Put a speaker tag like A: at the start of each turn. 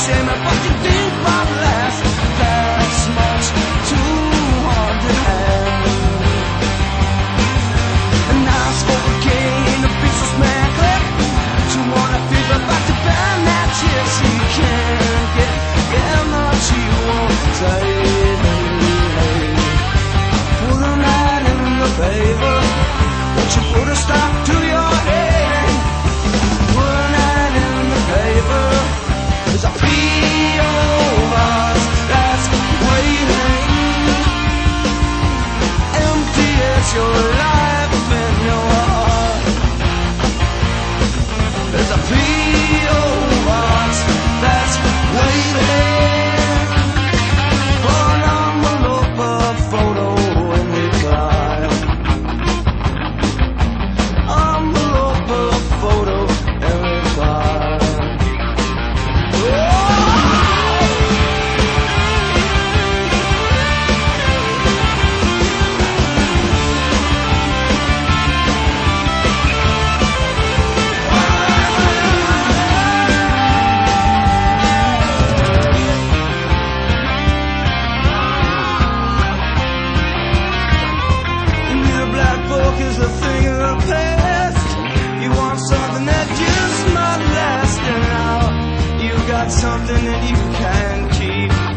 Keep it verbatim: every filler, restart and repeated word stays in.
A: shame of what you think might last. That's much too hard to handle. A nice old game, a businessman clip. To wanna think about the band that yes he can't get. Yeah, much he won't take. Put a night in the paper. Won't you put a stop to your head? Put a night in the paper. There's a P O box that's waiting. Empty as your life and your heart. There's a P O box that's waiting for an envelope, a photo in reply. Envelope, a photo in reply. Is a thing of the past. You want something that just might last, and now you got something that you can keep.